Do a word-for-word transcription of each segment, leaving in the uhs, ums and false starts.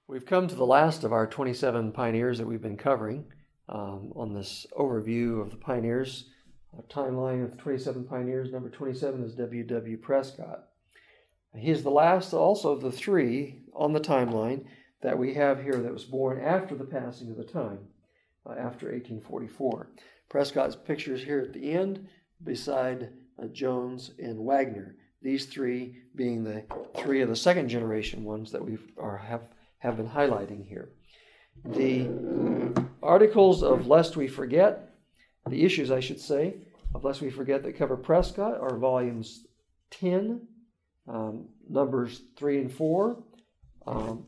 We've come to the last of our twenty-seven pioneers that we've been covering um, on this overview of the pioneers. Our timeline of twenty-seven pioneers, number twenty-seven is W W Prescott. He is the last also of the three on the timeline that we have here that was born after the passing of the time, uh, after eighteen forty-four. Prescott's picture is here at the end beside uh, Jones and Wagner, these three being the three of the second generation ones that we have, have been highlighting here. The articles of Lest We Forget, the issues I should say, of Lest We Forget that cover Prescott are volumes ten, um, numbers three and four. Um,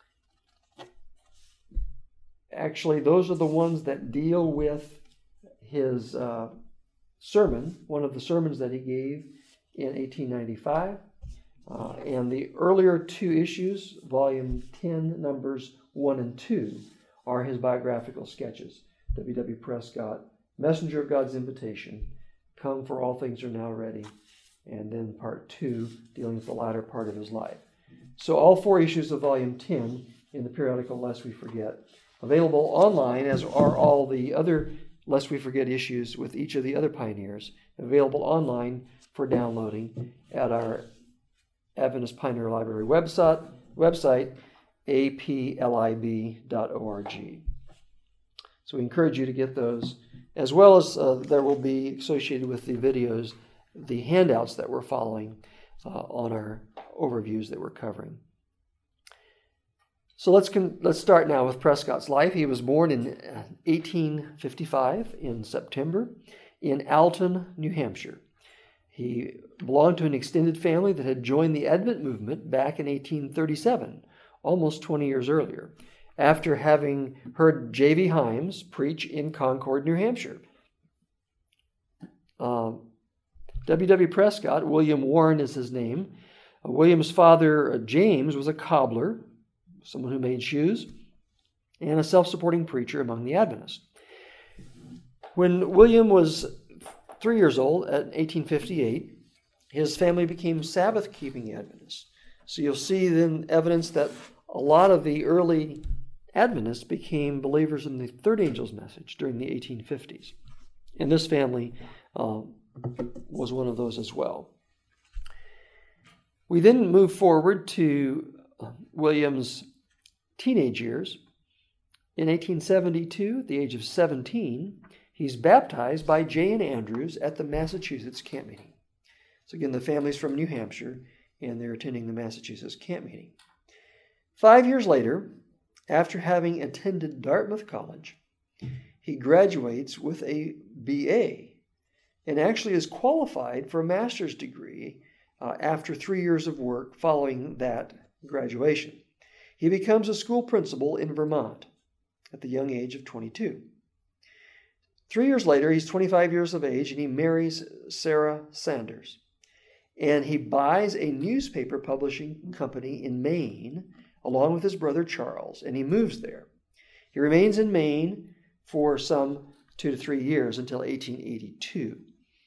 actually, those are the ones that deal with his uh, sermon, one of the sermons that he gave in eighteen ninety-five. Uh, and the earlier two issues, volume ten, numbers one and two, are his biographical sketches. W W Prescott, Messenger of God's Invitation, Come, for All Things Are Now Ready, and then part two, dealing with the latter part of his life. So all four issues of volume ten in the periodical Lest We Forget, available online, as are all the other Lest We Forget issues with each of the other pioneers, available online for downloading at our Adventist Pioneer Library website, website a p l i b dot org. So we encourage you to get those, as well as uh, there will be associated with the videos, the handouts that we're following uh, on our overviews that we're covering. So let's con- let's start now with Prescott's life. He was born in eighteen fifty-five in September in Alton, New Hampshire. He belonged to an extended family that had joined the Advent movement back in eighteen thirty-seven, almost twenty years earlier, after having heard J V Himes preach in Concord, New Hampshire. Um, W W Prescott, William Warren is his name. Uh, William's father, uh, James, was a cobbler, someone who made shoes, and a self-supporting preacher among the Adventists. When William was three years old, at eighteen fifty-eight, his family became Sabbath-keeping Adventists. So you'll see then evidence that a lot of the early Adventists became believers in the third angel's message during the eighteen fifties. And this family uh, was one of those as well. We then move forward to William's teenage years. In eighteen seventy-two, at the age of seventeen, he's baptized by J N Andrews at the Massachusetts camp meeting. So again, the family's from New Hampshire, and they're attending the Massachusetts camp meeting. Five years later, after having attended Dartmouth College, he graduates with a B A and actually is qualified for a master's degree uh, after three years of work following that graduation. He becomes a school principal in Vermont at the young age of twenty-two. Three years later, he's twenty-five years of age, and he marries Sarah Sanders. And he buys a newspaper publishing company in Maine, along with his brother Charles, and he moves there. He remains in Maine for some two to three years until eighteen eighty-two.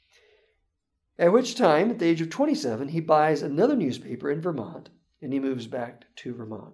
At which time, at the age of twenty-seven, he buys another newspaper in Vermont, and he moves back to Vermont.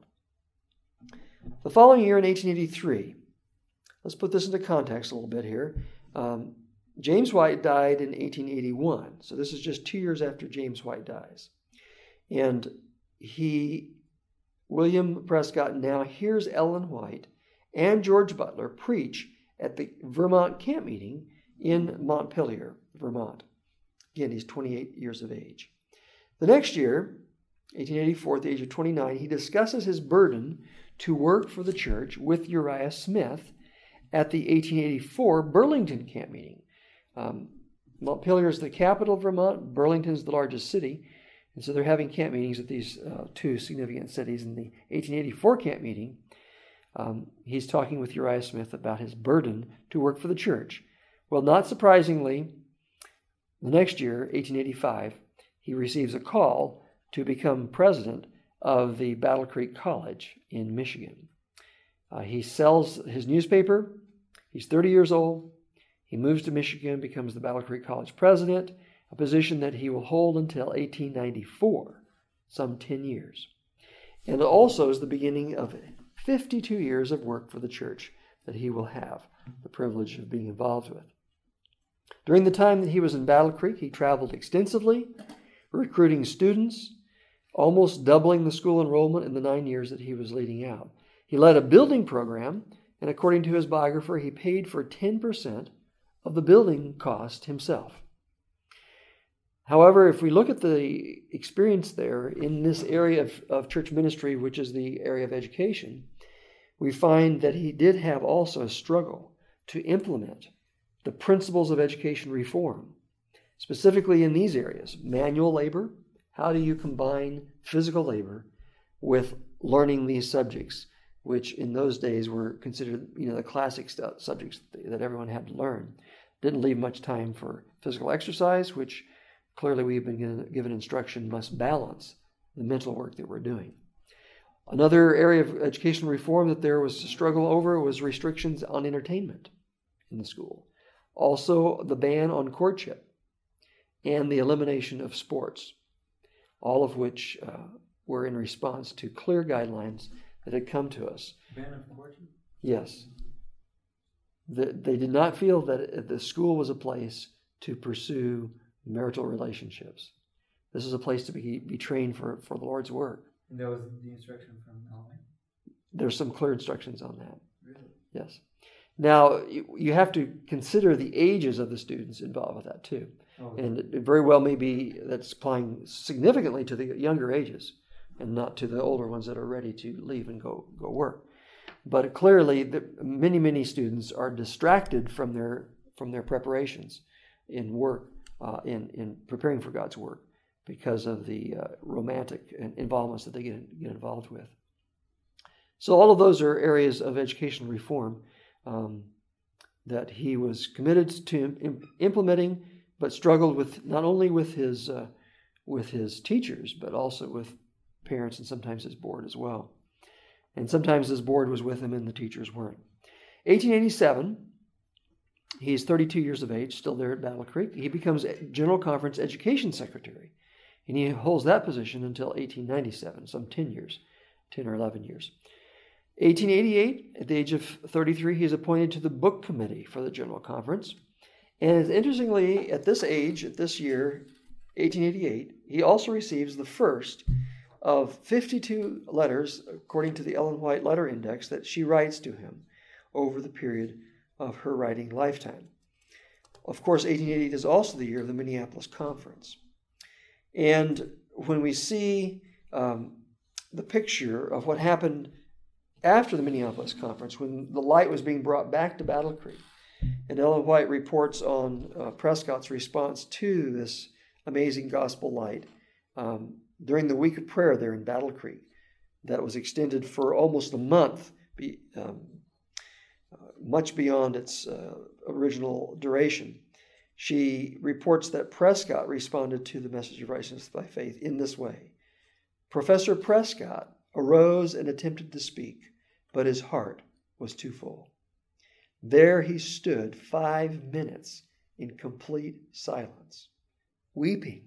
The following year, in eighteen eighty-three, let's put this into context a little bit here. Um, James White died in eighteen eighty-one, so this is just two years after James White dies. And he, William Prescott, now hears Ellen White and George Butler preach at the Vermont camp meeting in Montpelier, Vermont. Again, he's twenty-eight years of age. The next year, eighteen eighty-four, at the age of twenty-nine, he discusses his burden to work for the church with Uriah Smith at the eighteen eighty-four Burlington camp meeting. Um, Montpelier is the capital of Vermont. Burlington is the largest city. And so they're having camp meetings at these uh, two significant cities. In the eighteen eighty-four camp meeting, um, he's talking with Uriah Smith about his burden to work for the church. Well, not surprisingly, the next year, eighteen eighty-five, he receives a call to become president of the Battle Creek College in Michigan. Uh, he sells his newspaper. He's thirty years old. He moves to Michigan, becomes the Battle Creek College president, a position that he will hold until eighteen ninety-four, some ten years. And it also is the beginning of fifty-two years of work for the church that he will have the privilege of being involved with. During the time that he was in Battle Creek, he traveled extensively, recruiting students, almost doubling the school enrollment in the nine years that he was leading out. He led a building program, and according to his biographer, he paid for ten percent of the building cost himself. However, if we look at the experience there in this area of, of church ministry, which is the area of education, we find that he did have also a struggle to implement the principles of education reform, specifically in these areas: manual labor. How do you combine physical labor with learning these subjects, which in those days were considered, you know, the classic st- subjects that everyone had to learn? Didn't leave much time for physical exercise, which clearly we've been given, given instruction must balance the mental work that we're doing. Another area of education reform that there was a struggle over was restrictions on entertainment in the school. Also, the ban on courtship and the elimination of sports, all of which uh, were in response to clear guidelines that had come to us. Ban of courtship? Yes. The, they did not feel that the school was a place to pursue marital relationships. This is a place to be, be trained for, for the Lord's work. And that was the instruction from Alvin? There's some clear instructions on that. Really? Yes. Now, you, you have to consider the ages of the students involved with that too. Oh, okay. And it very well may be that's applying significantly to the younger ages and not to the older ones that are ready to leave and go, go work. But clearly, the, many, many students are distracted from their from their preparations in work, uh, in, in preparing for God's work, because of the uh, romantic involvements that they get, get involved with. So all of those are areas of education reform um, that he was committed to im- implementing, but struggled with not only with his uh, with his teachers, but also with parents and sometimes his board as well. And sometimes his board was with him and the teachers weren't. eighteen eighty-seven, he's thirty-two years of age, still there at Battle Creek. He becomes General Conference Education Secretary, and he holds that position until eighteen ninety-seven, some ten years, ten or eleven years. eighteen eighty-eight, at the age of thirty-three, he is appointed to the Book Committee for the General Conference. And interestingly, at this age, at this year, eighteen eighty-eight, he also receives the first of fifty-two letters, according to the Ellen White Letter Index, that she writes to him over the period of her writing lifetime. Of course, eighteen eighty-eight is also the year of the Minneapolis Conference. And when we see um, the picture of what happened after the Minneapolis Conference, when the light was being brought back to Battle Creek, and Ellen White reports on uh, Prescott's response to this amazing gospel light um, during the week of prayer there in Battle Creek, that was extended for almost a month, be, um, uh, much beyond its uh, original duration. She reports that Prescott responded to the message of righteousness by faith in this way. Professor Prescott arose and attempted to speak, but his heart was too full. There he stood five minutes in complete silence, weeping.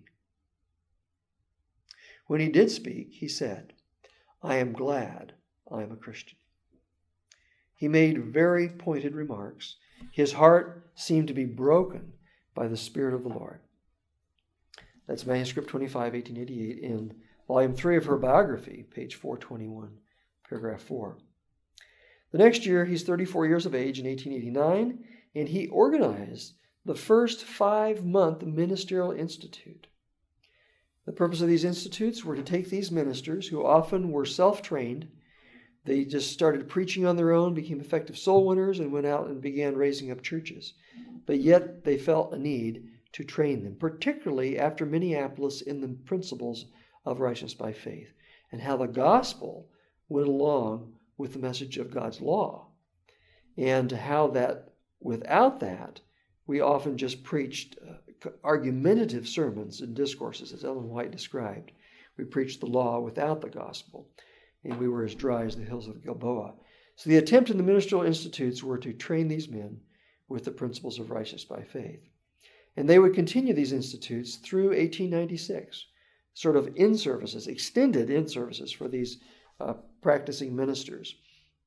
When he did speak, he said, "I am glad I am a Christian." He made very pointed remarks. His heart seemed to be broken by the Spirit of the Lord. That's manuscript twenty-five, eighteen eighty-eight, in volume three of her biography, page four twenty-one, paragraph four. The next year, he's thirty-four years of age in eighteen eighty-nine, and he organized the first five-month ministerial institute. The purpose of these institutes were to take these ministers, who often were self-trained. They just started preaching on their own, became effective soul winners, and went out and began raising up churches. But yet they felt a need to train them, particularly after Minneapolis, in the principles of righteousness by faith, and how the gospel went along with the message of God's law, and how that without that, we often just preached uh, argumentative sermons and discourses, as Ellen White described. We preached the law without the gospel, and we were as dry as the hills of Gilboa. So the attempt in the ministerial institutes were to train these men with the principles of righteousness by faith. And they would continue these institutes through eighteen ninety-six, sort of in-services, extended in-services for these uh, practicing ministers.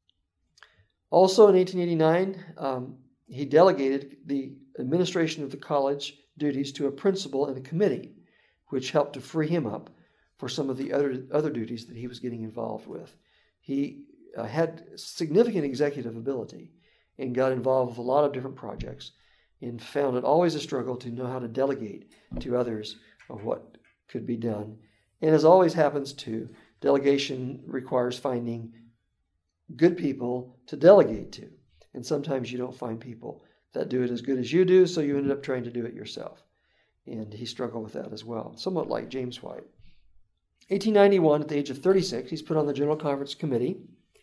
Also in eighteen eighty-nine, um, he delegated the administration of the college duties to a principal and a committee, which helped to free him up for some of the other, other duties that he was getting involved with. He uh, had significant executive ability and got involved with a lot of different projects and found it always a struggle to know how to delegate to others of what could be done. And as always happens too, delegation requires finding good people to delegate to. And sometimes you don't find people that do it as good as you do, so you ended up trying to do it yourself. And he struggled with that as well, somewhat like James White. eighteen ninety-one, at the age of thirty-six, he's put on the General Conference Committee.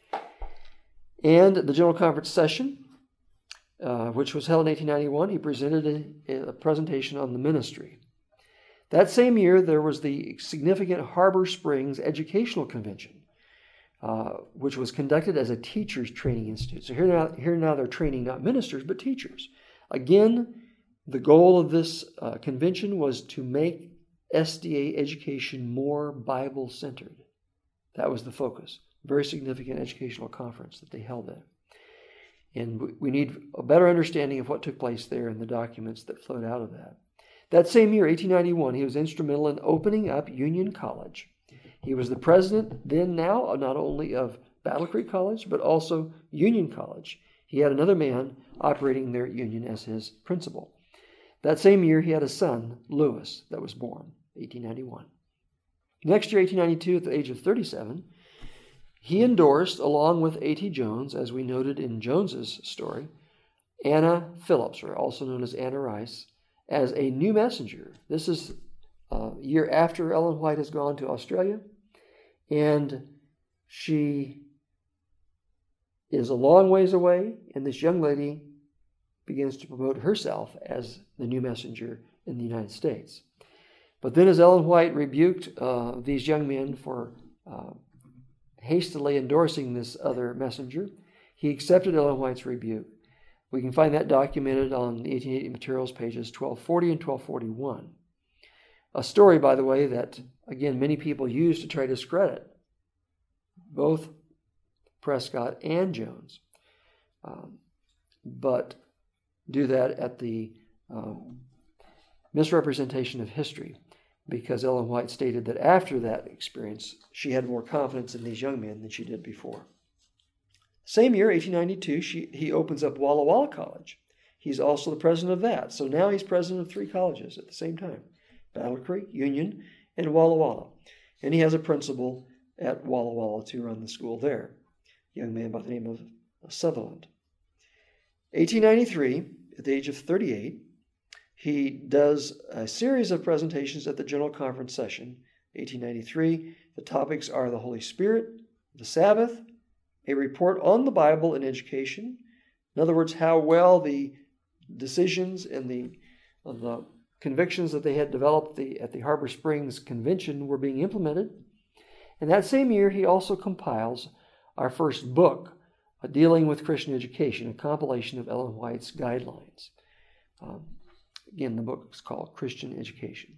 And at the General Conference session, uh, which was held in eighteen ninety-one, he presented a, a presentation on the ministry. That same year, there was the significant Harbor Springs Educational Convention, uh, which was conducted as a teachers training institute. So here now, here now they're training not ministers, but teachers. Again, the goal of this uh, convention was to make S D A education more Bible-centered. That was the focus. Very significant educational conference that they held there. And we need a better understanding of what took place there and the documents that flowed out of that. That same year, eighteen ninety-one, he was instrumental in opening up Union College. He was the president then now, not only of Battle Creek College, but also Union College. He had another man operating there at Union as his principal. That same year, he had a son, Lewis, that was born, eighteen ninety-one. Next year, eighteen ninety-two, at the age of thirty-seven, he endorsed, along with A T Jones, as we noted in Jones's story, Anna Phillips, or also known as Anna Rice, as a new messenger. This is a year after Ellen White has gone to Australia, and she is a long ways away, and this young lady begins to promote herself as the new messenger in the United States. But then as Ellen White rebuked uh, these young men for uh, hastily endorsing this other messenger, he accepted Ellen White's rebuke. We can find that documented on the eighteen eighty materials, pages twelve forty and twelve forty-one. A story, by the way, that, again, many people use to try to discredit both Prescott and Jones, um, but do that at the um, misrepresentation of history, because Ellen White stated that after that experience, she had more confidence in these young men than she did before. Same year, eighteen ninety-two, she, he opens up Walla Walla College. He's also the president of that. So now he's president of three colleges at the same time: Battle Creek, Union, and Walla Walla. And he has a principal at Walla Walla to run the school there, a young man by the name of Sutherland. eighteen ninety-three, at the age of thirty-eight, he does a series of presentations at the General Conference session. eighteen ninety-three, the topics are the Holy Spirit, the Sabbath, a report on the Bible and education. In other words, how well the decisions and the, of the convictions that they had developed the, at the Harbor Springs Convention were being implemented. And that same year, he also compiles our first book uh, dealing with Christian education, a compilation of Ellen White's guidelines. Um, again, the book is called Christian Education.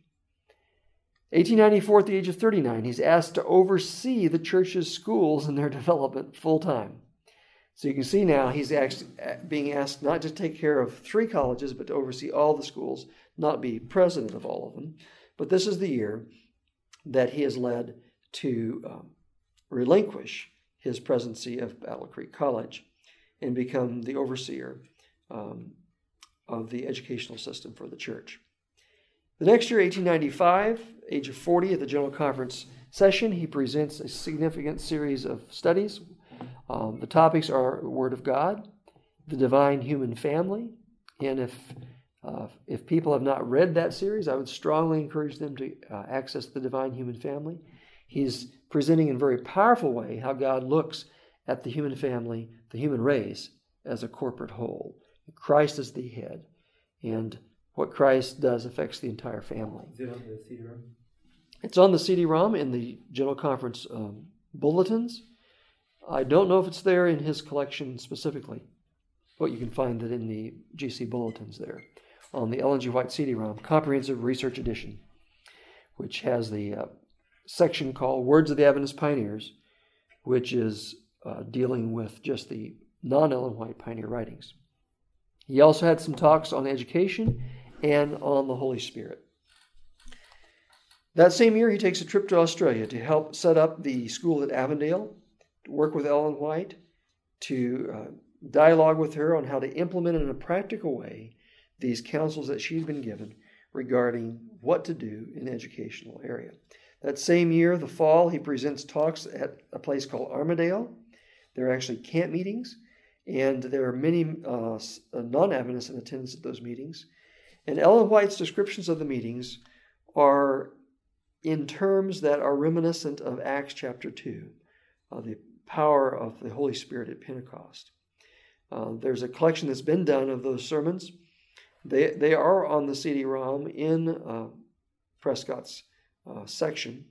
eighteen ninety-four, at the age of thirty-nine, he's asked to oversee the church's schools and their development full-time. So you can see now he's asked, being asked not to take care of three colleges, but to oversee all the schools, not be president of all of them. But this is the year that he has led to um, relinquish his presidency of Battle Creek College and become the overseer um, of the educational system for the church. The next year, eighteen ninety-five, age of forty, at the General Conference session, he presents a significant series of studies. Um, the topics are the Word of God, the divine human family, and if uh, if people have not read that series, I would strongly encourage them to uh, access the divine human family. He's presenting in a very powerful way how God looks at the human family, the human race, as a corporate whole. Christ is the head, and what Christ does affects the entire family. Is it on the C D ROM? It's on the C D ROM in the General Conference um, bulletins. I don't know if it's there in his collection specifically, but you can find it in the G C bulletins there on the Ellen G. White C D ROM, Comprehensive Research Edition, which has the uh, section called Words of the Adventist Pioneers, which is uh, dealing with just the non-Ellen White pioneer writings. He also had some talks on education and on the Holy Spirit. That same year, he takes a trip to Australia to help set up the school at Avondale, to work with Ellen White, to uh, dialogue with her on how to implement in a practical way these counsels that she's been given regarding what to do in the educational area. That same year, the fall, he presents talks at a place called Armadale. There are actually camp meetings, and there are many uh, non-Adventists in attendance at those meetings. And Ellen White's descriptions of the meetings are in terms that are reminiscent of Acts chapter two, uh, the power of the Holy Spirit at Pentecost. Uh, there's a collection that's been done of those sermons. They, they are on the C D ROM in uh, Prescott's uh, section,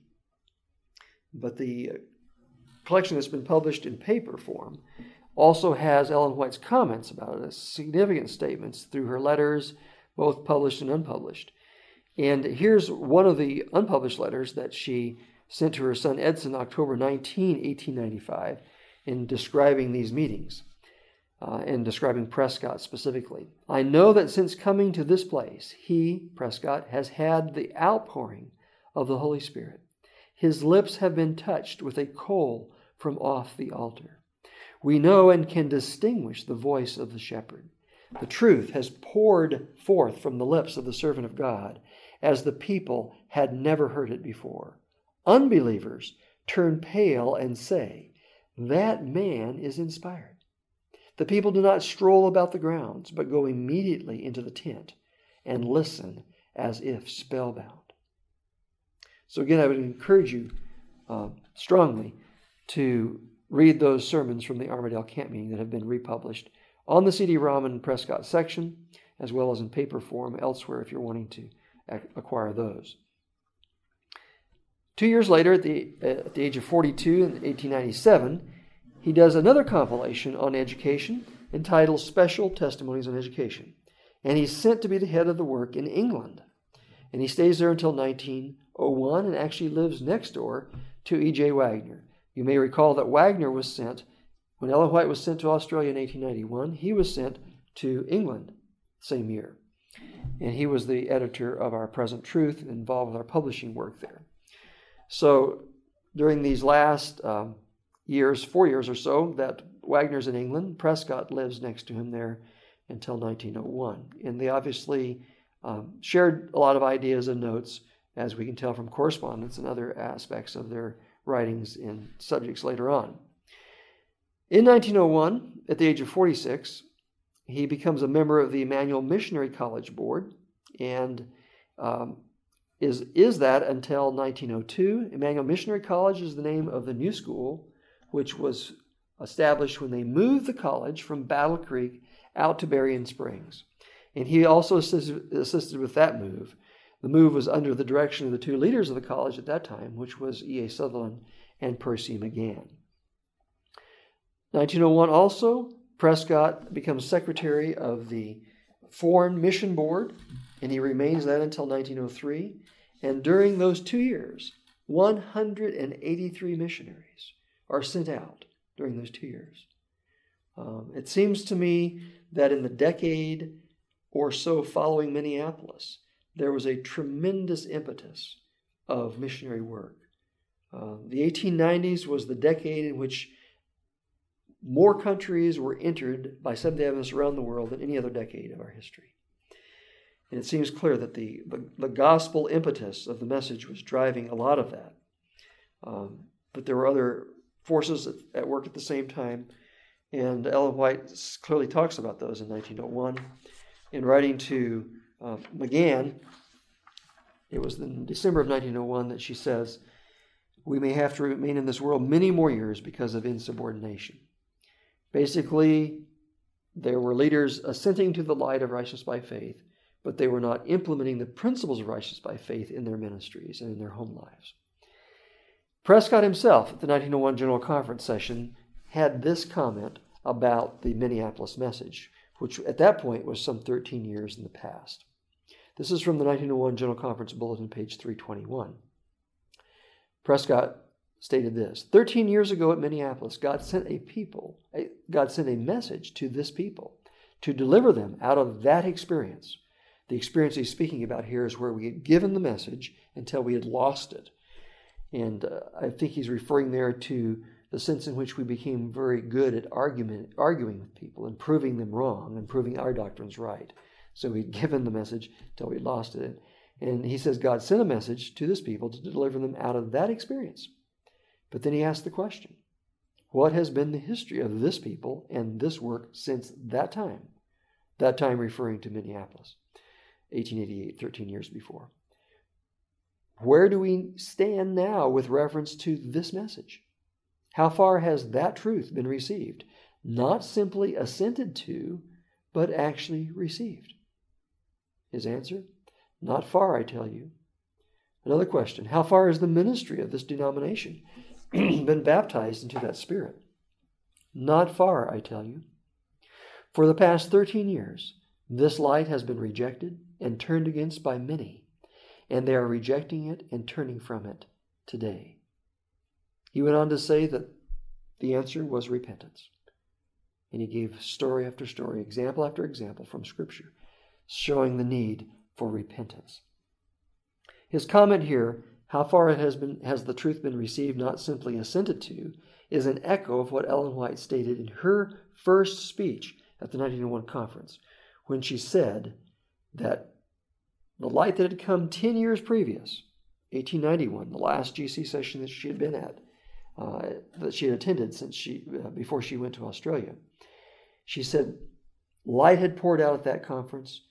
but the collection that's been published in paper form also has Ellen White's comments about it, significant statements through her letters, both published and unpublished. And here's one of the unpublished letters that she sent to her son Edson October nineteenth, eighteen ninety-five, in describing these meetings, uh, and describing Prescott specifically. I know that since coming to this place, he, Prescott, has had the outpouring of the Holy Spirit. His lips have been touched with a coal from off the altar. We know and can distinguish the voice of the shepherd. The truth has poured forth from the lips of the servant of God, as the people had never heard it before. Unbelievers turn pale and say, that man is inspired. The people do not stroll about the grounds, but go immediately into the tent and listen as if spellbound. So again, I would encourage you uh, strongly to read those sermons from the Armadale camp meeting that have been republished on the C D ROM and Prescott section, as well as in paper form elsewhere if you're wanting to acquire those. Two years later, at the, at the age of forty-two, in eighteen ninety-seven, he does another compilation on education entitled Special Testimonies on Education. And he's sent to be the head of the work in England. And he stays there until nineteen oh one and actually lives next door to E J Wagner. You may recall that Wagner was sent, when Ellen White was sent to Australia in eighteen ninety-one, he was sent to England same year. And he was the editor of our Present Truth, involved with our publishing work there. So during these last um, years, four years or so, that Wagner's in England, Prescott lives next to him there until nineteen oh one. And they obviously um, shared a lot of ideas and notes, as we can tell from correspondence and other aspects of their writings in subjects later on. In nineteen oh one, at the age of forty-six, he becomes a member of the Emmanuel Missionary College Board, and um, is, is that until nineteen oh two. Emmanuel Missionary College is the name of the new school, which was established when they moved the college from Battle Creek out to Berrien Springs. And he also assisted, assisted with that move. The move was under the direction of the two leaders of the college at that time, which was E A Sutherland and Percy McGann. nineteen oh one also, Prescott becomes secretary of the Foreign Mission Board, and he remains that until nineteen oh three. And during those two years, one hundred eighty-three missionaries are sent out during those two years. Um, it seems to me that in the decade or so following Minneapolis, there was a tremendous impetus of missionary work. Uh, the eighteen nineties was the decade in which more countries were entered by Seventh-day Adventists around the world than any other decade of our history. And it seems clear that the, the, the gospel impetus of the message was driving a lot of that. Um, but there were other forces at, at work at the same time, and Ellen White clearly talks about those in nineteen oh one. In writing to uh, McGann, it was in December of nineteen oh one that she says, "We may have to remain in this world many more years because of insubordination." Basically, there were leaders assenting to the light of righteousness by faith, but they were not implementing the principles of righteousness by faith in their ministries and in their home lives. Prescott himself, at the nineteen oh one General Conference session, had this comment about the Minneapolis message, which at that point was some thirteen years in the past. This is from the nineteen oh one General Conference Bulletin, page three twenty-one. Prescott stated this: thirteen years ago at Minneapolis, God sent a people, God sent a message to this people to deliver them out of that experience. The experience he's speaking about here is where we had given the message until we had lost it. And uh, I think he's referring there to the sense in which we became very good at argument, arguing with people and proving them wrong and proving our doctrines right. So we'd given the message until we lost it. And he says God sent a message to this people to deliver them out of that experience. But then he asked the question, what has been the history of this people and this work since that time? That time referring to Minneapolis, eighteen eighty-eight, thirteen years before. Where do we stand now with reference to this message? How far has that truth been received? Not simply assented to, but actually received. His answer, not far, I tell you. Another question, how far has the ministry of this denomination been baptized into that spirit? Not far, I tell you. For the past thirteen years, this light has been rejected and turned against by many, and they are rejecting it and turning from it today. He went on to say that the answer was repentance. And he gave story after story, example after example from Scripture, showing the need for repentance. His comment here, how far it has been has the truth been received, not simply assented to, is an echo of what Ellen White stated in her first speech at the nineteen oh one conference, when she said that the light that had come ten years previous, eighteen ninety-one, the last G C session that she had been at, uh, that she had attended since she uh, before she went to Australia, she said light had poured out at that conference,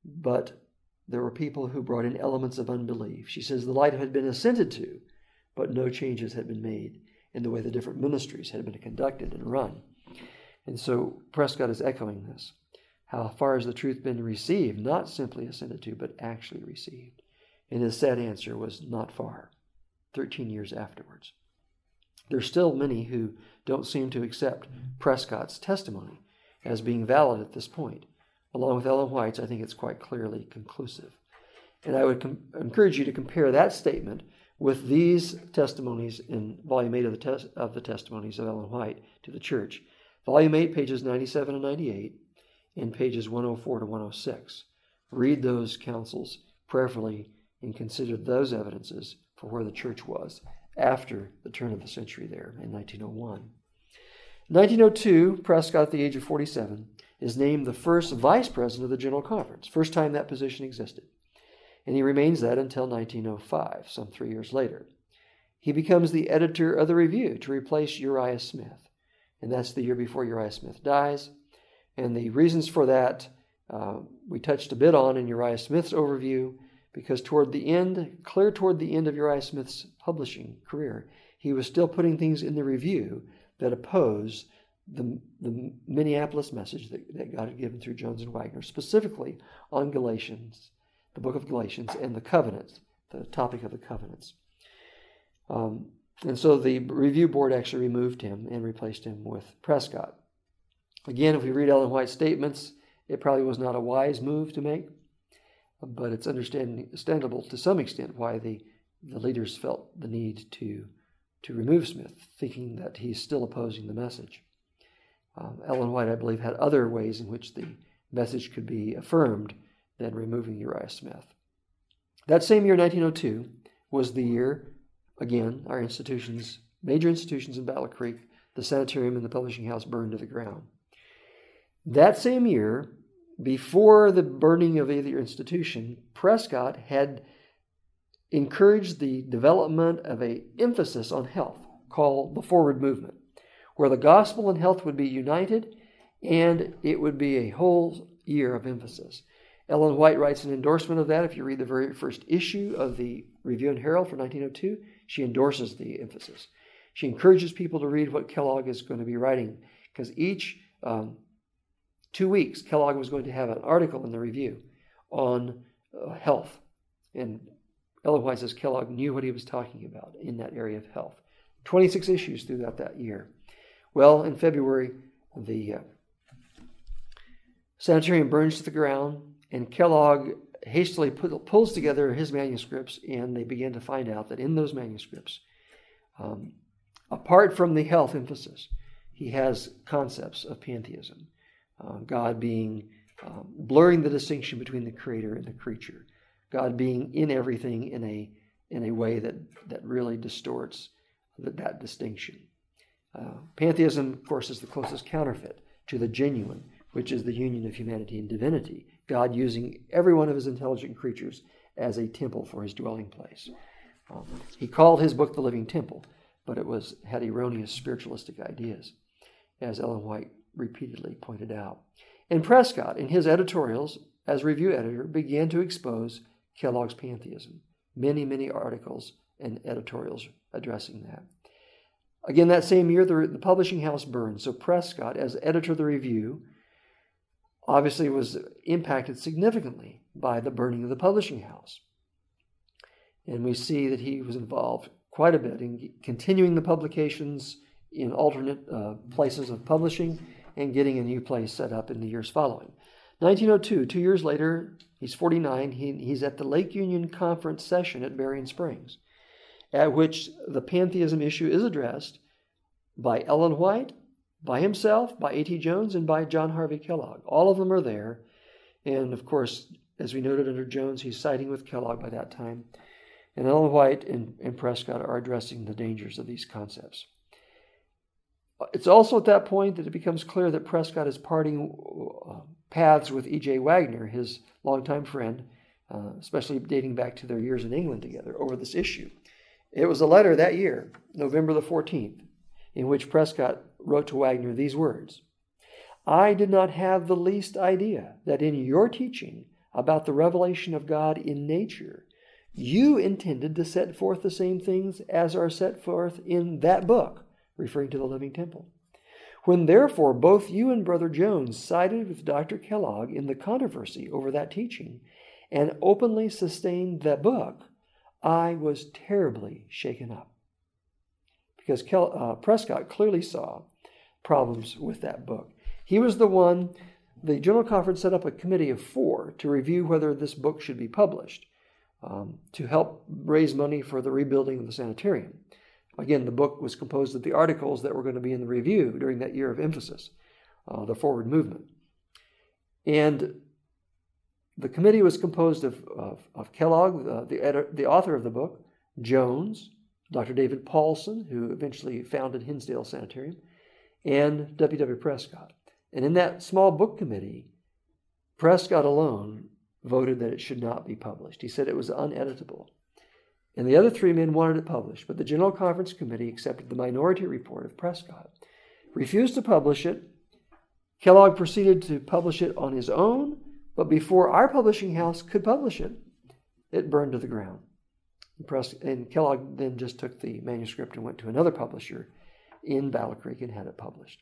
but there were people who brought in elements of unbelief. She says the light had been assented to, but no changes had been made in the way the different ministries had been conducted and run. And so Prescott is echoing this. How far has the truth been received? Not simply assented to, but actually received. And his sad answer was not far, thirteen years afterwards. There's still many who don't seem to accept Prescott's testimony as being valid at this point. Along with Ellen White's, I think it's quite clearly conclusive. And I would com- encourage you to compare that statement with these testimonies in Volume eight of the, tes- of the Testimonies of Ellen White to the Church. Volume eight, pages ninety-seven and ninety-eight, and pages one oh four to one oh six. Read those counsels prayerfully and consider those evidences for where the church was after the turn of the century there in nineteen oh one. In nineteen oh two, Prescott, at the age of forty-seven, is named the first vice president of the General Conference, first time that position existed. And he remains that until nineteen oh five, some three years later. He becomes the editor of the Review to replace Uriah Smith. And that's the year before Uriah Smith dies. And the reasons for that uh, we touched a bit on in Uriah Smith's overview, because toward the end, clear toward the end of Uriah Smith's publishing career, he was still putting things in the Review that oppose the, the Minneapolis message that, that God had given through Jones and Wagner, specifically on Galatians, the book of Galatians, and the covenants, the topic of the covenants. Um, and so the review board actually removed him and replaced him with Prescott. Again, if we read Ellen White's statements, it probably was not a wise move to make, but it's understandable to some extent why the, the leaders felt the need to, to remove Smith, thinking that he's still opposing the message. Um, Ellen White, I believe, had other ways in which the message could be affirmed than removing Uriah Smith. That same year, nineteen oh two, was the year, again, our institutions, major institutions in Battle Creek, the sanitarium and the publishing house burned to the ground. That same year, before the burning of either institution, Prescott had encouraged the development of an emphasis on health called the Forward Movement, where the gospel and health would be united, and it would be a whole year of emphasis. Ellen White writes an endorsement of that. If you read the very first issue of the Review and Herald for nineteen oh two, she endorses the emphasis. She encourages people to read what Kellogg is going to be writing, because each um, two weeks, Kellogg was going to have an article in the Review on uh, health. And Ellen White says Kellogg knew what he was talking about in that area of health. twenty-six issues throughout that year. Well, in February, the uh, sanitarium burns to the ground, and Kellogg hastily put, pulls together his manuscripts, and they begin to find out that in those manuscripts, Um, apart from the health emphasis, he has concepts of pantheism, uh, God being um, blurring the distinction between the creator and the creature, God being in everything in a in a way that, that really distorts the, that distinction. Uh, pantheism, of course, is the closest counterfeit to the genuine, which is the union of humanity and divinity, God using every one of his intelligent creatures as a temple for his dwelling place. Um, he called his book The Living Temple, but it was had erroneous spiritualistic ideas, as Ellen White repeatedly pointed out. And Prescott, in his editorials as review editor, began to expose Kellogg's pantheism. Many, many articles and editorials addressing that. Again, that same year, the, the publishing house burned. So Prescott, as editor of the review, obviously was impacted significantly by the burning of the publishing house. And we see that he was involved quite a bit in continuing the publications in alternate uh, places of publishing and getting a new place set up in the years following. nineteen oh two, two years later, he's forty-nine, he, he's at the Lake Union Conference session at Berrien Springs, at which the pantheism issue is addressed by Ellen White, by himself, by A T Jones, and by John Harvey Kellogg. All of them are there. And of course, as we noted under Jones, he's siding with Kellogg by that time. And Ellen White and, and Prescott are addressing the dangers of these concepts. It's also at that point that it becomes clear that Prescott is parting uh, paths with E J Wagner, his longtime friend, uh, especially dating back to their years in England together, over this issue. It was a letter that year, November the fourteenth, in which Prescott wrote to Wagner these words: "I did not have the least idea that in your teaching about the revelation of God in nature, you intended to set forth the same things as are set forth in that book," referring to the Living Temple. "When therefore both you and Brother Jones sided with Doctor Kellogg in the controversy over that teaching and openly sustained that book, I was terribly shaken up." Because Kel, uh, Prescott clearly saw problems with that book. He was the one, the General Conference set up a committee of four to review whether this book should be published, um, to help raise money for the rebuilding of the sanitarium. Again, the book was composed of the articles that were going to be in the review during that year of emphasis, uh, the forward movement. And the committee was composed of, of, of Kellogg, uh, the, edi- the author of the book, Jones, Doctor David Paulson, who eventually founded Hinsdale Sanitarium, and W W Prescott. And in that small book committee, Prescott alone voted that it should not be published. He said it was uneditable. And the other three men wanted it published, but the General Conference Committee accepted the minority report of Prescott, refused to publish it. Kellogg proceeded to publish it on his own, but before our publishing house could publish it, it burned to the ground. And, Pres- and Kellogg then just took the manuscript and went to another publisher in Battle Creek and had it published.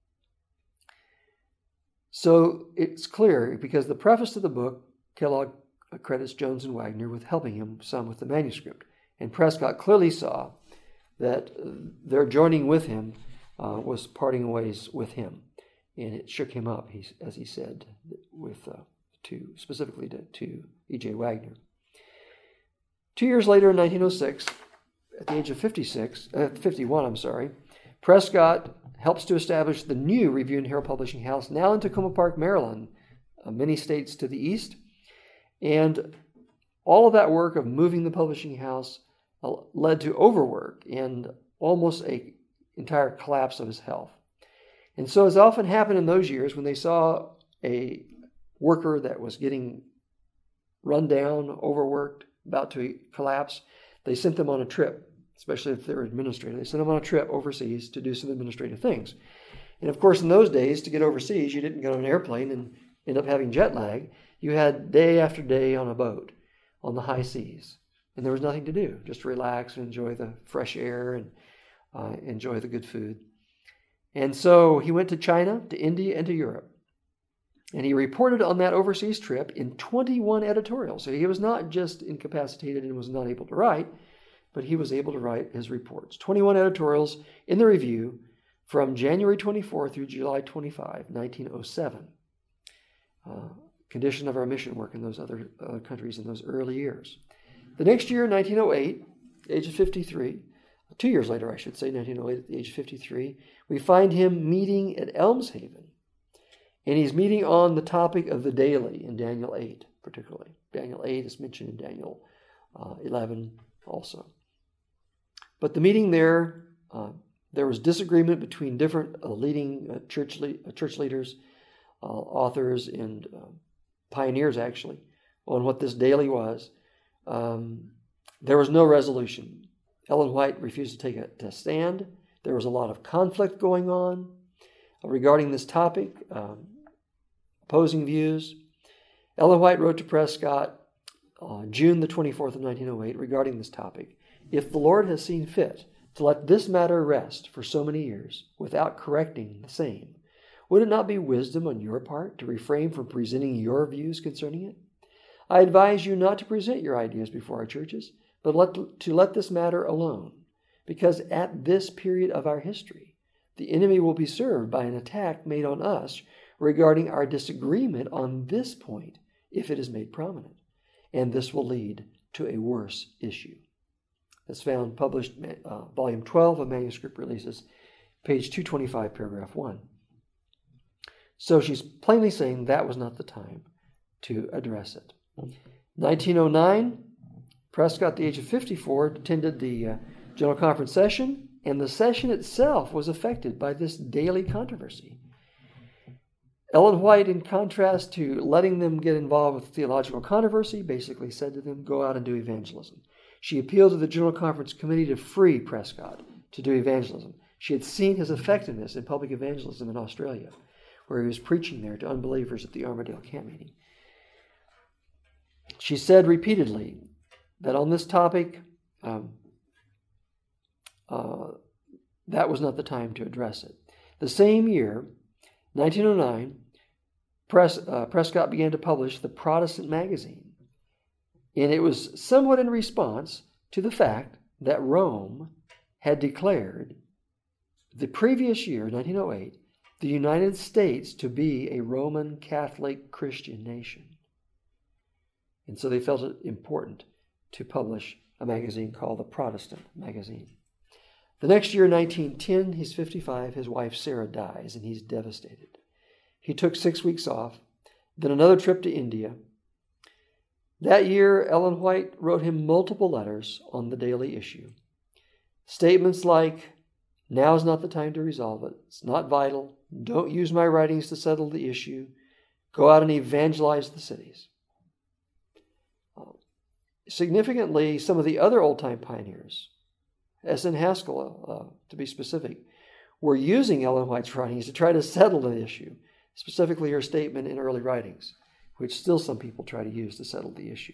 So it's clear, because the preface to the book, Kellogg credits Jones and Wagner with helping him some with the manuscript. And Prescott clearly saw that their joining with him uh, was parting ways with him. And it shook him up, he, as he said, with uh, to specifically to, to E J Wagner. Two years later, in nineteen oh six, at the age of fifty-six, uh, fifty-one, I'm sorry, Prescott helps to establish the new Review and Herald Publishing House, now in Tacoma Park, Maryland, uh, many states to the east. And all of that work of moving the publishing house uh, led to overwork and almost an entire collapse of his health. And so, as often happened in those years, when they saw a worker that was getting run down, overworked, about to collapse, they sent them on a trip, especially if they were administrative. They sent them on a trip overseas to do some administrative things. And of course, in those days, to get overseas, you didn't get on an airplane and end up having jet lag. You had day after day on a boat on the high seas. And there was nothing to do, just relax and enjoy the fresh air and uh, enjoy the good food. And so he went to China, to India, and to Europe. And he reported on that overseas trip in twenty-one editorials. So he was not just incapacitated and was not able to write, but he was able to write his reports. twenty-one editorials in the review from January twenty-fourth through July twenty-fifth, nineteen oh seven. Uh, condition of our mission work in those other, other countries in those early years. The next year, nineteen oh eight, age of fifty-three, two years later, I should say, nineteen oh eight, at the age of fifty-three, we find him meeting at Elmshaven. And he's meeting on the topic of the daily in Daniel eight, particularly. Daniel eight is mentioned in Daniel uh, eleven also. But the meeting there, uh, there was disagreement between different uh, leading uh, church, le- uh, church leaders, uh, authors, and uh, pioneers, actually, on what this daily was. Um, there was no resolution. Ellen White refused to take a, to stand. There was a lot of conflict going on uh, regarding this topic, um, opposing views. Ellen White wrote to Prescott on June the twenty-fourth of nineteen oh eight regarding this topic. If the Lord has seen fit to let this matter rest for so many years without correcting the same, would it not be wisdom on your part to refrain from presenting your views concerning it? I advise you not to present your ideas before our churches, but let, to let this matter alone, because at this period of our history, the enemy will be served by an attack made on us regarding our disagreement on this point if it is made prominent, and this will lead to a worse issue. That's found published, uh, volume twelve of Manuscript Releases, page two twenty-five, paragraph one. So she's plainly saying that was not the time to address it. nineteen oh nine, Prescott, at the age of fifty-four, attended the uh, General Conference session, and the session itself was affected by this daily controversy. Ellen White, in contrast to letting them get involved with theological controversy, basically said to them, go out and do evangelism. She appealed to the General Conference Committee to free Prescott to do evangelism. She had seen his effectiveness in public evangelism in Australia, where he was preaching there to unbelievers at the Armadale camp meeting. She said repeatedly that on this topic, um, uh, that was not the time to address it. The same year, nineteen oh nine, Pres, uh, Prescott began to publish the Protestant magazine. And it was somewhat in response to the fact that Rome had declared the previous year, nineteen oh eight, the United States to be a Roman Catholic Christian nation. And so they felt it important to publish a magazine called the Protestant Magazine. The next year, nineteen ten, he's fifty-five, his wife Sarah dies, and he's devastated. He took six weeks off, then another trip to India. That year, Ellen White wrote him multiple letters on the daily issue. Statements like, now is not the time to resolve it. It's not vital. Don't use my writings to settle the issue. Go out and evangelize the cities. Uh, significantly, some of the other old-time pioneers, S N Haskell, uh, to be specific, were using Ellen White's writings to try to settle the issue, specifically her statement in early writings, which still some people try to use to settle the issue.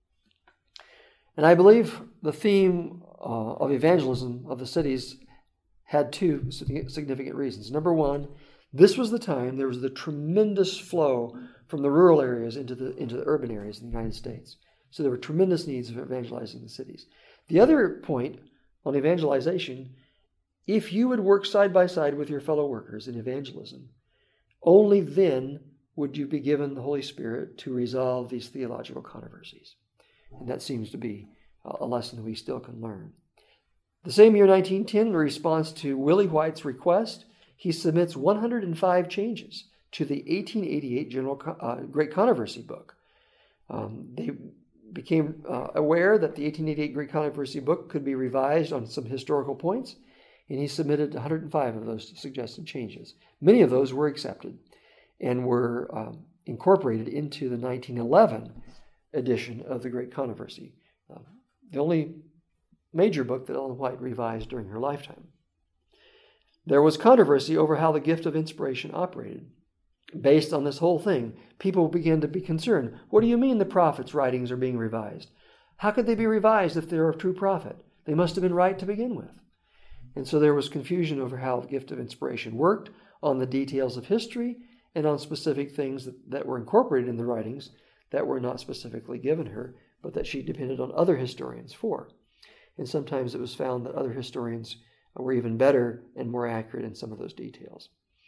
And I believe the theme uh, of evangelism of the cities had two significant reasons. Number one, this was the time there was the tremendous flow from the rural areas into the into the urban areas in the United States. So there were tremendous needs of evangelizing the cities. The other point on evangelization, if you would work side by side with your fellow workers in evangelism, only then would you be given the Holy Spirit to resolve these theological controversies. And that seems to be a lesson we still can learn. The same year, nineteen ten, in response to Willie White's request, he submits one hundred five changes to the eighteen eighty-eight General uh, Great Controversy book. Um, they became uh, aware that the eighteen eighty-eight Great Controversy book could be revised on some historical points, and he submitted one hundred five of those suggested changes. Many of those were accepted and were um, incorporated into the nineteen eleven edition of the Great Controversy, uh, the only major book that Ellen White revised during her lifetime. There was controversy over how the gift of inspiration operated. Based on this whole thing, people began to be concerned. What do you mean the prophet's writings are being revised? How could they be revised if they're a true prophet? They must have been right to begin with. And so there was confusion over how the gift of inspiration worked, on the details of history, and on specific things that, that were incorporated in the writings that were not specifically given her, but that she depended on other historians for. And sometimes it was found that other historians were even better and more accurate in some of those details.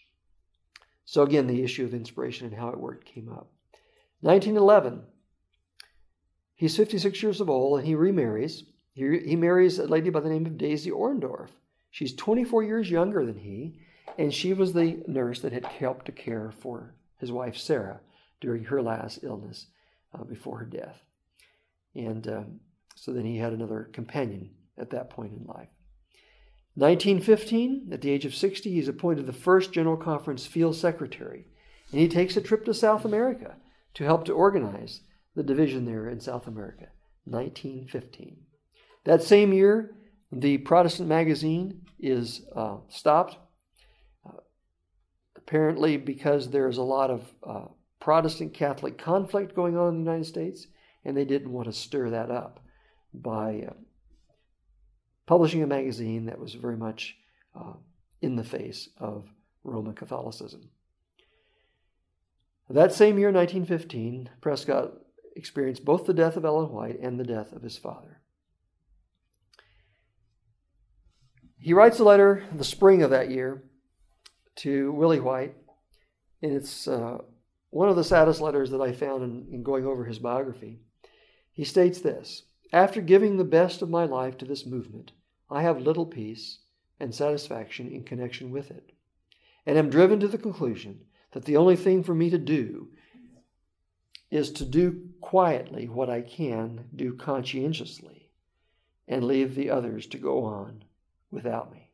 So again, the issue of inspiration and how it worked came up. nineteen eleven, he's fifty-six years of old, and he remarries, He, he marries a lady by the name of Daisy Orndorff. She's twenty-four years younger than he, and she was the nurse that had helped to care for his wife Sarah during her last illness uh, before her death. And um, so then he had another companion at that point in life. nineteen fifteen, at the age of sixty, he's appointed the first General Conference Field Secretary, and he takes a trip to South America to help to organize the division there in South America. nineteen fifteen. That same year, the Protestant magazine is uh, stopped, uh, apparently because there's a lot of uh, Protestant Catholic conflict going on in the United States, and they didn't want to stir that up by uh, publishing a magazine that was very much uh, in the face of Roman Catholicism. That same year, nineteen fifteen, Prescott experienced both the death of Ellen White and the death of his father. He writes a letter in the spring of that year to Willie White, and it's uh, one of the saddest letters that I found in, in going over his biography. He states this: "After giving the best of my life to this movement, I have little peace and satisfaction in connection with it, and am driven to the conclusion that the only thing for me to do is to do quietly what I can do conscientiously, and leave the others to go on without me."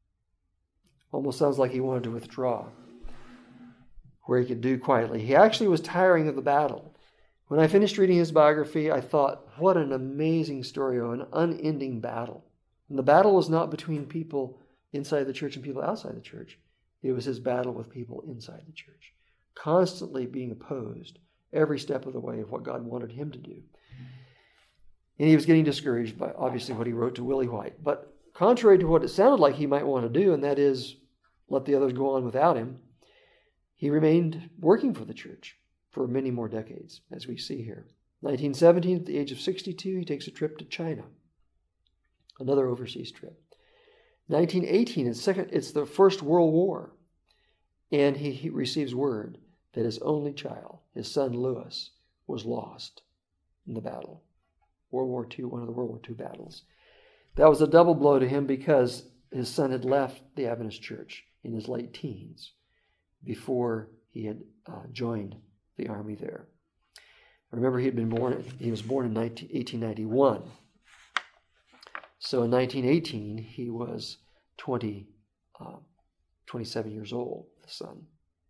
Almost sounds like he wanted to withdraw, where he could do quietly. He actually was tiring of the battle. When I finished reading his biography, I thought, what an amazing story of an unending battle. And the battle was not between people inside the church and people outside the church. It was his battle with people inside the church, constantly being opposed every step of the way of what God wanted him to do. And he was getting discouraged by, obviously, what he wrote to Willie White. But contrary to what it sounded like he might want to do, and that is let the others go on without him, he remained working for the church for many more decades, as we see here. nineteen seventeen, at the age of sixty-two, he takes a trip to China, another overseas trip. nineteen eighteen, it's, second, it's the First World War, and he, he receives word that his only child, his son Louis, was lost in the battle. World War Two, one of the World War Two battles. That was a double blow to him because his son had left the Adventist church in his late teens before he had uh, joined the army there. Remember, he had been born. He was born in eighteen ninety-one. So in nineteen eighteen, he was twenty, uh, twenty-seven years old, the son.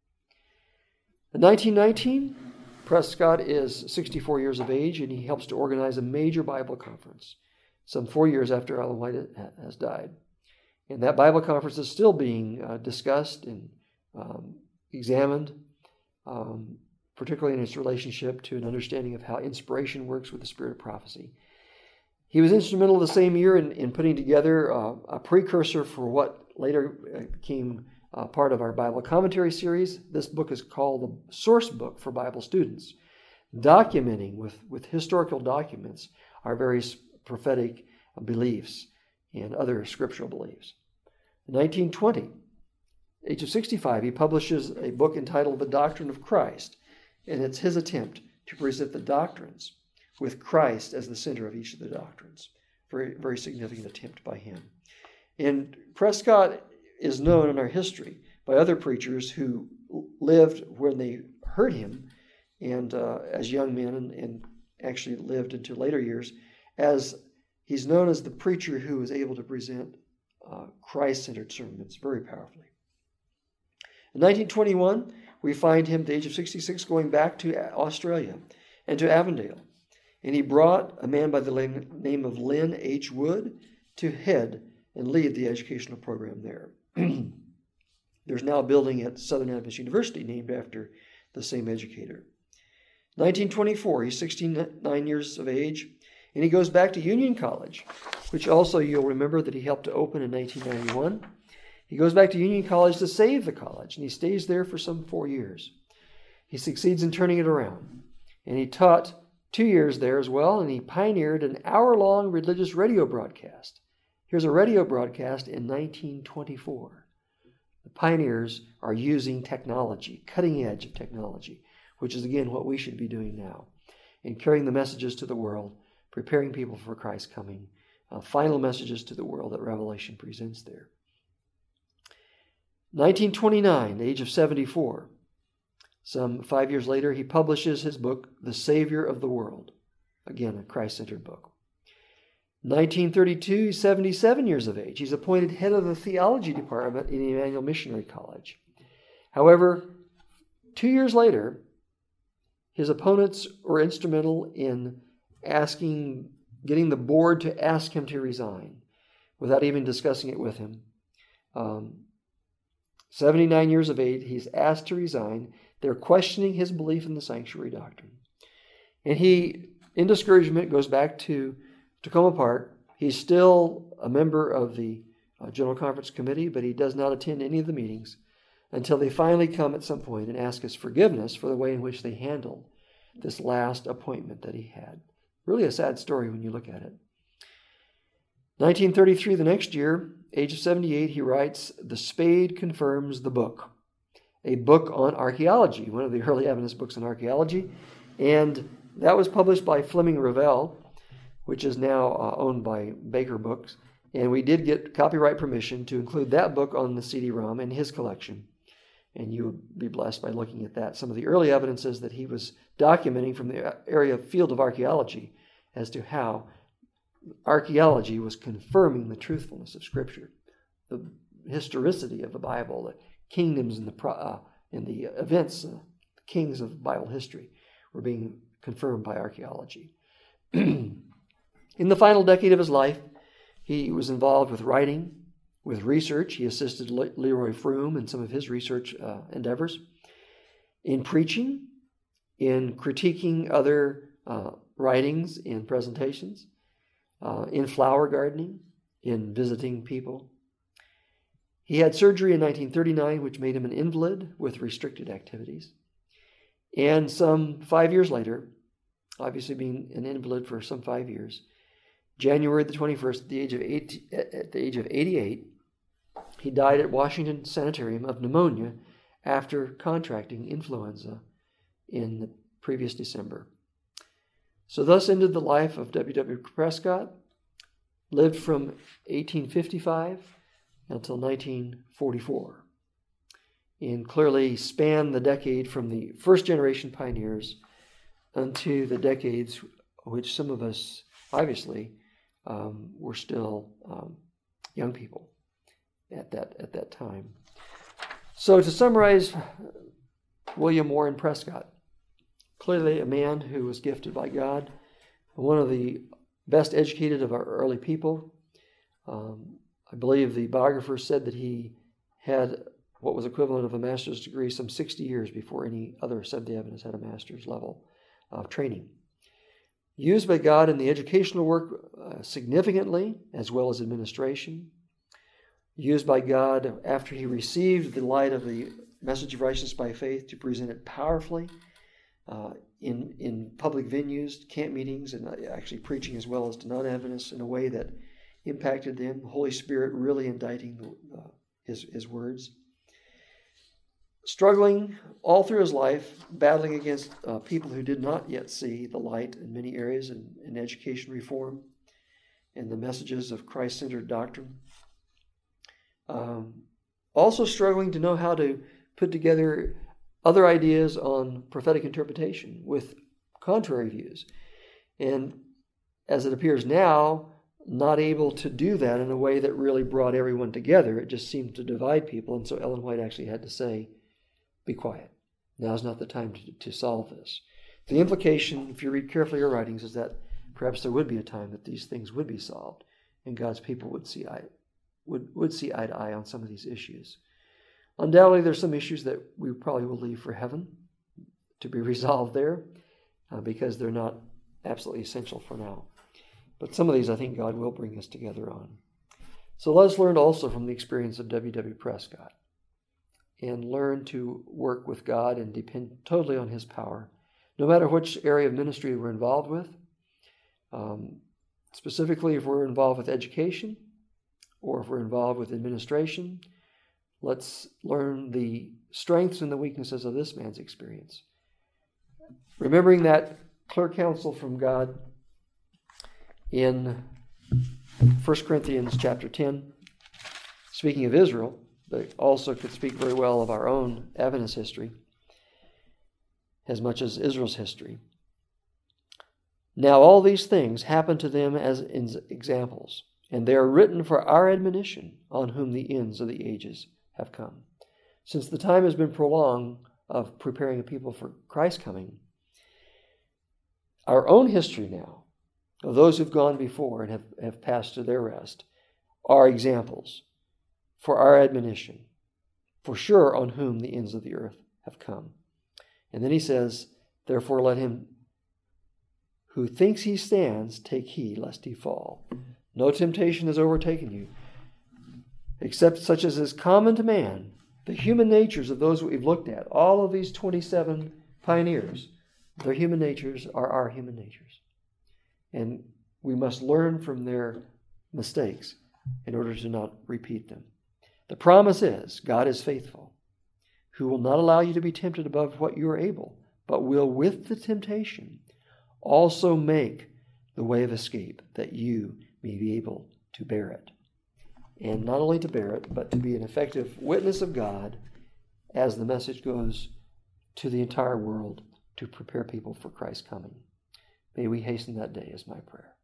In nineteen nineteen, Prescott is sixty-four years of age, and he helps to organize a major Bible conference some four years after Ellen White has died. And that Bible conference is still being uh, discussed and um, examined, um, particularly in its relationship to an understanding of how inspiration works with the spirit of prophecy. He was instrumental the same year in, in putting together uh, a precursor for what later became uh, part of our Bible commentary series. This book is called the Source Book for Bible Students, documenting with, with historical documents our various prophetic beliefs and other scriptural beliefs. In nineteen twenty, age of sixty-five, he publishes a book entitled The Doctrine of Christ, and it's his attempt to present the doctrines with Christ as the center of each of the doctrines. Very, very significant attempt by him. And Prescott is known in our history by other preachers who lived when they heard him, and uh, as young men, and, and actually lived into later years, as he's known as the preacher who was able to present uh, Christ-centered sermons very powerfully. In nineteen twenty-one, we find him at the age of sixty-six going back to Australia and to Avondale. And he brought a man by the name of Lynn H. Wood to head and lead the educational program there. There's now a building at Southern Adventist University named after the same educator. nineteen twenty-four, he's sixty-nine years of age, and he goes back to Union College, which also you'll remember that he helped to open in nineteen ninety-one. He goes back to Union College to save the college, and he stays there for some four years. He succeeds in turning it around, and he taught two years there as well, and he pioneered an hour-long religious radio broadcast. Here's a radio broadcast in nineteen twenty-four. The pioneers are using technology, cutting edge of technology, which is, again, what we should be doing now, and carrying the messages to the world, preparing people for Christ's coming uh, final messages to the world that Revelation presents there. nineteen twenty-nine, the age of seventy-four. Some five years later, he publishes his book, The Savior of the World. Again, a Christ-centered book. nineteen thirty-two, he's seventy-seven years of age. He's appointed head of the theology department in Emmanuel Missionary College. However, two years later, his opponents were instrumental in asking, getting the board to ask him to resign without even discussing it with him. Um, seventy-nine years of age, he's asked to resign. They're questioning his belief in the sanctuary doctrine. And he, in discouragement, goes back to Tacoma Park. He's still a member of the uh, General Conference Committee, but he does not attend any of the meetings until they finally come at some point and ask his forgiveness for the way in which they handled this last appointment that he had. Really a sad story when you look at it. nineteen thirty-three, the next year, age of seventy-eight, he writes, The Spade Confirms the Book, a book on archaeology, one of the early evidence books on archaeology. And that was published by Fleming Revell, which is now uh, owned by Baker Books. And we did get copyright permission to include that book on the C D ROM in his collection. And you would be blessed by looking at that. Some of the early evidences that he was documenting from the area field of archaeology as to how archaeology was confirming the truthfulness of Scripture, the historicity of the Bible, the kingdoms and the uh, and the events, uh, the kings of Bible history were being confirmed by archaeology. In the final decade of his life, he was involved with writing, with research. He assisted Le- Leroy Froome in some of his research uh, endeavors, in preaching, in critiquing other uh, writings and presentations, uh, in flower gardening, in visiting people. He had surgery in nineteen thirty-nine, which made him an invalid with restricted activities. And some five years later, obviously being an invalid for some five years, January the twenty-first, at the age of eight, at the age of eighty-eight, he died at Washington Sanitarium of pneumonia after contracting influenza in the previous December. So thus ended the life of W W Prescott, lived from eighteen fifty-five until nineteen forty-four, and clearly spanned the decade from the first generation pioneers unto the decades which some of us, obviously, um, were still um, young people at that at that time. So to summarize, William Warren Prescott, clearly a man who was gifted by God, one of the best educated of our early people. Um, I believe the biographer said that he had what was equivalent of a master's degree some sixty years before any other Seventh-day Adventist had a master's level of training. Used by God in the educational work uh, significantly, as well as administration. Used by God after he received the light of the message of righteousness by faith to present it powerfully uh, in, in public venues, camp meetings, and actually preaching as well as to non-Adventists in a way that impacted them. The Holy Spirit really indicting the, uh, his, his words. Struggling all through his life, battling against uh, people who did not yet see the light in many areas in, in education reform and the messages of Christ-centered doctrine. Um, also struggling to know how to put together other ideas on prophetic interpretation with contrary views. And as it appears now, not able to do that in a way that really brought everyone together. It just seemed to divide people. And so Ellen White actually had to say, be quiet. Now's not the time to, to solve this. The implication, if you read carefully her writings, is that perhaps there would be a time that these things would be solved and God's people would see eye, would, would see eye to eye on some of these issues. Undoubtedly, there's some issues that we probably will leave for heaven to be resolved there uh, because they're not absolutely essential for now. But some of these I think God will bring us together on. So let us learn also from the experience of W W Prescott and learn to work with God and depend totally on His power, no matter which area of ministry we're involved with. Um, specifically, if we're involved with education or if we're involved with administration, let's learn the strengths and the weaknesses of this man's experience. Remembering that clear counsel from God in First Corinthians chapter ten, speaking of Israel, but also could speak very well of our own Adventist history, as much as Israel's history. Now all these things happen to them as examples, and they are written for our admonition, on whom the ends of the ages have come. Since the time has been prolonged of preparing a people for Christ's coming, our own history now, of those who've gone before and have, have passed to their rest, are examples for our admonition, for sure on whom the ends of the earth have come. And then he says, therefore let him who thinks he stands take heed lest he fall. No temptation has overtaken you, except such as is common to man. The human natures of those we've looked at, all of these twenty-seven pioneers, their human natures are our human natures. And we must learn from their mistakes in order to not repeat them. The promise is, God is faithful, who will not allow you to be tempted above what you are able, but will with the temptation also make the way of escape, that you may be able to bear it. And not only to bear it, but to be an effective witness of God as the message goes to the entire world to prepare people for Christ's coming. May we hasten that day, is my prayer.